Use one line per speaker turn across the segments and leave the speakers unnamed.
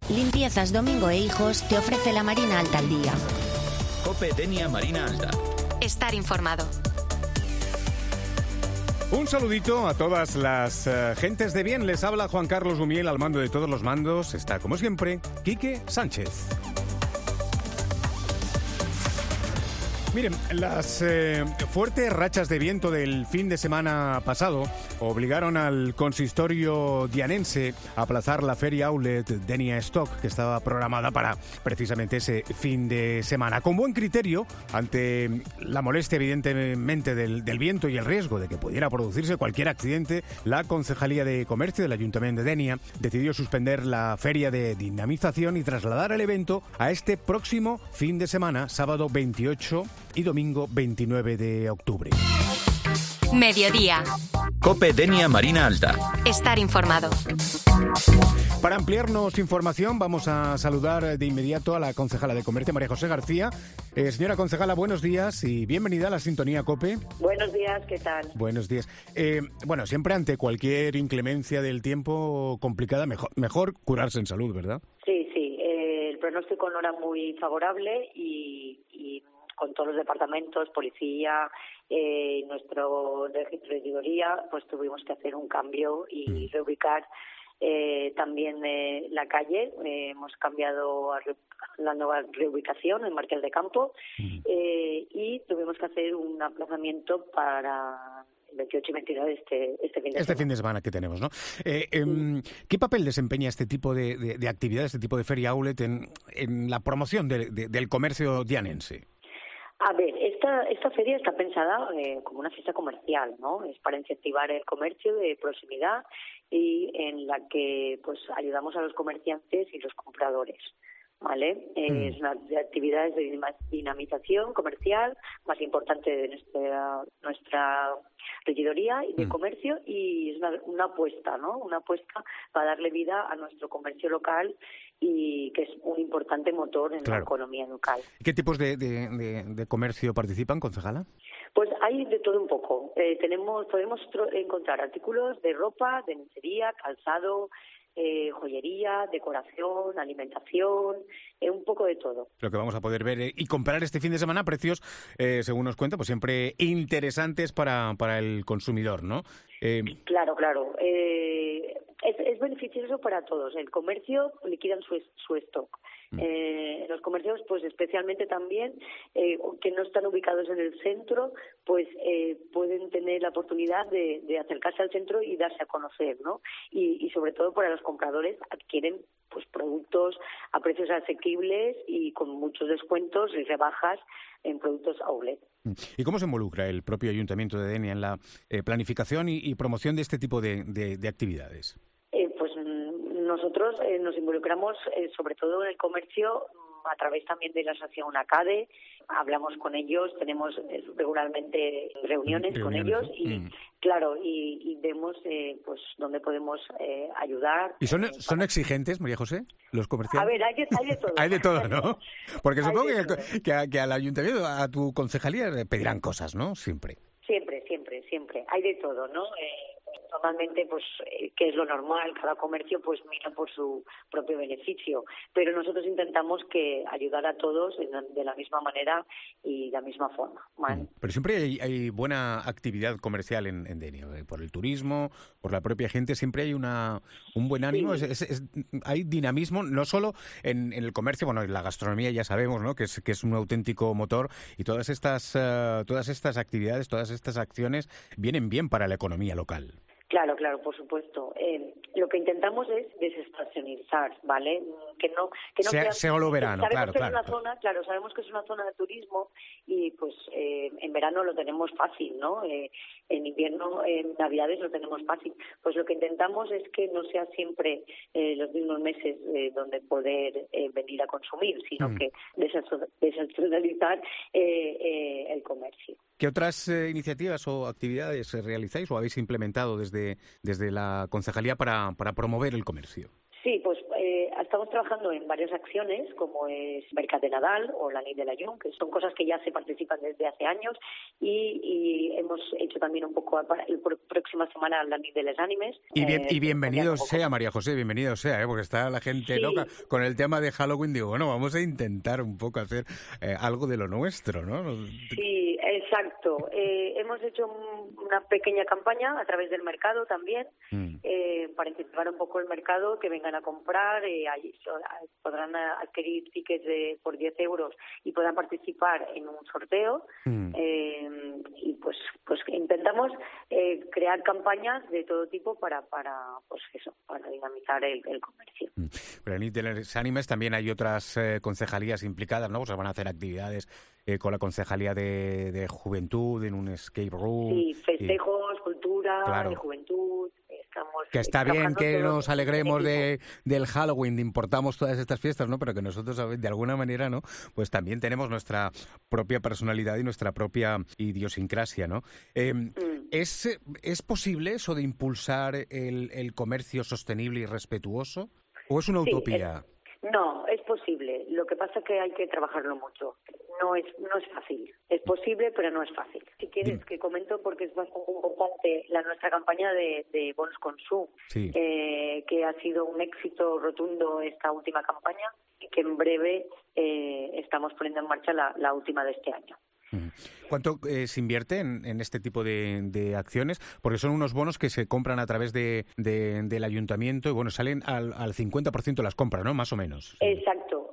Limpiezas Domingo e Hijos te ofrece la Marina Alta al día.
COPE Denia Marina Alta.
Estar informado.
Un saludito a todas las gentes de bien. Les habla Juan Carlos Gumiel al mando de todos los mandos. Está, como siempre, Quique Sánchez. Miren, las fuertes rachas de viento del fin de semana pasado obligaron al consistorio dianense a aplazar la feria outlet Denia Stock, que estaba programada para precisamente ese fin de semana. Con buen criterio, ante la molestia evidentemente del viento y el riesgo de que pudiera producirse cualquier accidente, la Concejalía de Comercio del Ayuntamiento de Denia decidió suspender la feria de dinamización y trasladar el evento a este próximo fin de semana, sábado 28 y domingo 29 de octubre.
Mediodía.
COPE Denia Marina Alta.
Estar informado.
Para ampliarnos información vamos a saludar de inmediato a la concejala de Comercio, María José García. Señora concejala, buenos días y bienvenida a la sintonía COPE.
Buenos días, ¿qué tal?
Buenos días. Bueno, siempre ante cualquier inclemencia del tiempo complicada, mejor curarse en salud, ¿verdad?
Sí, el pronóstico no era muy favorable y con todos los departamentos, policía, nuestro regidoría, pues tuvimos que hacer un cambio y reubicar también la calle. Hemos cambiado a la nueva reubicación en Marqués de Campo y tuvimos que hacer un aplazamiento para 28 y 29 este fin de semana.
Este fin de semana que tenemos, ¿no? ¿Qué papel desempeña este tipo de actividades, este tipo de feria outlet en la promoción del comercio dianense?
A ver, esta feria está pensada como una fiesta comercial, ¿no? Es para incentivar el comercio de proximidad y en la que pues ayudamos a los comerciantes y los compradores, ¿vale? Es una de actividades de dinamización comercial más importante de nuestra regidoría y de comercio, y es una apuesta, ¿no? Una apuesta para darle vida a nuestro comercio local y que es un importante motor en la economía local.
¿Qué tipos de comercio participan, concejala?
Pues hay de todo un poco. Podemos encontrar artículos de ropa, de lencería, calzado, joyería, decoración, alimentación, un poco de todo.
Lo que vamos a poder ver y comprar este fin de semana, precios, según nos cuenta, pues siempre interesantes para el consumidor, ¿no?
Claro. Es beneficioso para todos. El comercio liquidan su stock. Los comercios, pues especialmente también, que no están ubicados en el centro, pues pueden tener la oportunidad de acercarse al centro y darse a conocer, ¿no? Y sobre todo para los compradores adquieren pues productos a precios asequibles y con muchos descuentos y rebajas en productos outlet.
¿Y cómo se involucra el propio Ayuntamiento de Denia en la planificación y promoción de este tipo de actividades?
Pues nosotros nos involucramos sobre todo en el comercio a través también de la asociación ACADE. Hablamos con ellos, tenemos regularmente reuniones con ellos y claro, y vemos pues dónde podemos ayudar.
¿Y son exigentes, María José, los comerciantes?
A ver, hay de todo.
Hay de todo, ¿no? Porque supongo que al ayuntamiento, a tu concejalía, pedirán cosas, ¿no? Siempre.
Siempre. Hay de todo, ¿no? Normalmente, pues, que es lo normal, cada comercio pues mira por su propio beneficio, pero nosotros intentamos que ayudar a todos de la misma manera y de la misma forma, ¿vale?
Pero siempre hay buena actividad comercial en Denia, por el turismo, por la propia gente, siempre hay un buen ánimo, hay dinamismo, no solo en el comercio, bueno, en la gastronomía ya sabemos, ¿no? que es un auténtico motor, y todas estas actividades, todas estas acciones vienen bien para la economía local.
Claro, por supuesto. Lo que intentamos es desestacionalizar, ¿vale? Que no
sea solo verano,
sabemos que es una zona de turismo y pues en verano lo tenemos fácil, ¿no? En invierno, en Navidades lo tenemos fácil. Pues lo que intentamos es que no sea siempre los mismos meses donde poder venir a consumir, sino que desestacionalizar el comercio.
¿Qué otras iniciativas o actividades realizáis o habéis implementado desde la concejalía para promover el comercio?
Sí, pues estamos trabajando en varias acciones, como es Mercat de Nadal o la Nit de la Llum, que son cosas que ya se participan desde hace años, y hemos hecho también un poco, próxima semana, la Nit de les Ànimes.
Y bienvenido sea, María José, bienvenido sea, porque está la gente loca con el tema de Halloween. Digo, bueno, vamos a intentar un poco hacer algo de lo nuestro, ¿no?
Sí, exacto. Hemos hecho una pequeña campaña a través del mercado también, para incentivar un poco el mercado, que vengan a comprar, podrán adquirir tickets por 10 euros y puedan participar en un sorteo. Y pues intentamos crear campañas de todo tipo para dinamizar el comercio.
Pero en Nit de les Ànimes también hay otras concejalías implicadas, ¿no? O sea, van a hacer actividades con la Concejalía de Juventud en un escape room.
Sí, festejos, cultura,
claro.
de juventud.
Que está bien que nos alegremos del Halloween, importamos todas estas fiestas, ¿no? Pero que nosotros, de alguna manera, ¿no? Pues también tenemos nuestra propia personalidad y nuestra propia idiosincrasia, ¿no? ¿Es posible eso de impulsar el comercio sostenible y respetuoso? ¿O es una utopía?
No, es posible. Lo que pasa es que hay que trabajarlo mucho. No es fácil. Es posible, pero no es fácil. Si quieres que comento, porque es bastante importante, nuestra campaña de bonos consum, que ha sido un éxito rotundo esta última campaña, y que en breve estamos poniendo en marcha la última de este año.
¿Cuánto se invierte en este tipo de acciones? Porque son unos bonos que se compran a través del ayuntamiento y, bueno, salen al 50% las compras, ¿no? Más o menos.
Exacto.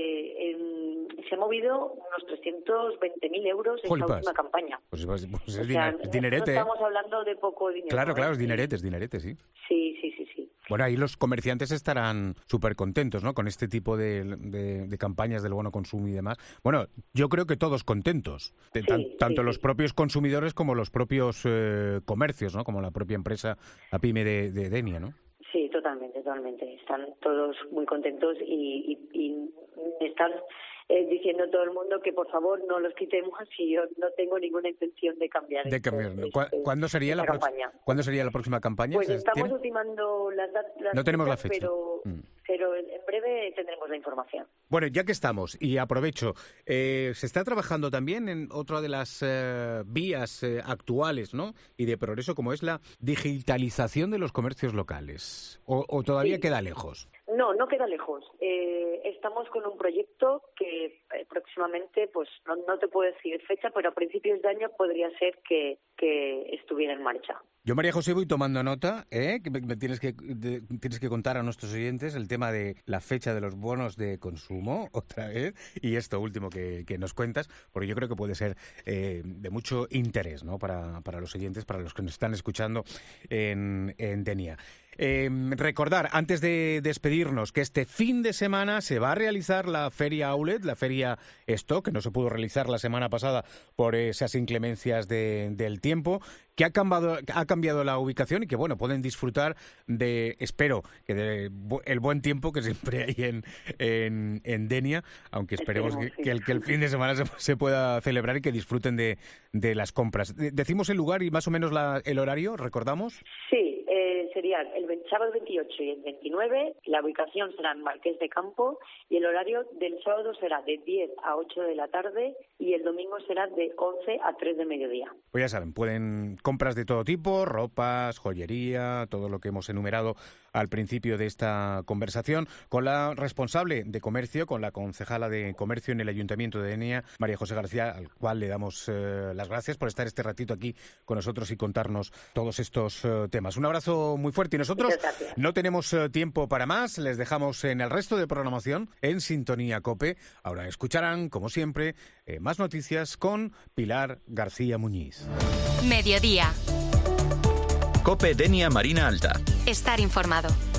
Se ha movido unos 320.000 euros en esta última campaña.
Pues es dinerete.
No estamos hablando de poco dinero.
Claro, es dinerete, sí.
Sí.
Bueno, ahí los comerciantes estarán súper contentos, ¿no? Con este tipo de campañas del bono consumo y demás. Bueno, yo creo que todos contentos. Tanto los propios consumidores como los propios comercios, ¿no? Como la propia empresa, la pyme de Denia, ¿no?
Sí, totalmente. Están todos muy contentos y están diciendo todo el mundo que por favor no los quitemos, y yo no tengo ninguna intención de cambiar. ¿Cuándo sería la próxima campaña? Pues estamos ultimando las
no tenemos la fecha.
Pero en breve tendremos la información.
Bueno, ya que estamos, y aprovecho, se está trabajando también en otra de las vías actuales, ¿no? Y de progreso, como es la digitalización de los comercios locales. ¿O todavía queda lejos?
No queda lejos. Estamos con un proyecto que próximamente, pues no te puedo decir fecha, pero a principios de año podría ser que estuviera en marcha.
Yo, María José, voy tomando nota, que me tienes que contar a nuestros oyentes el tema de la fecha de los bonos de consumo, otra vez, y esto último que nos cuentas, porque yo creo que puede ser de mucho interés, ¿no? Para los oyentes, para los que nos están escuchando en Denia. Recordar, antes de despedirnos, que este fin de semana se va a realizar la Feria Outlet, la Feria Stock, que no se pudo realizar la semana pasada por esas inclemencias del tiempo, que ha cambiado la ubicación y que, bueno, pueden disfrutar espero, que el buen tiempo que siempre hay en Denia, aunque esperemos que el fin de semana se pueda celebrar y que disfruten de las compras. ¿Decimos el lugar y más o menos el horario, recordamos?
Sí, serían el sábado 28 y el 29, la ubicación será en Marqués de Campo, y el horario del sábado será de 10 a 8 de la tarde y el domingo será de 11 a 3 de mediodía.
Pues ya saben, pueden compras de todo tipo, ropas, joyería, todo lo que hemos enumerado al principio de esta conversación, con la responsable de comercio, con la concejala de comercio en el Ayuntamiento de Denia, María José García, al cual le damos las gracias por estar este ratito aquí con nosotros y contarnos todos estos temas. Un abrazo muy fuerte, y nosotros no tenemos tiempo para más. Les dejamos en el resto de programación en Sintonía COPE. Ahora escucharán, como siempre, más noticias con Pilar García Muñiz.
Mediodía.
COPE Denia Marina Alta.
Estar informado.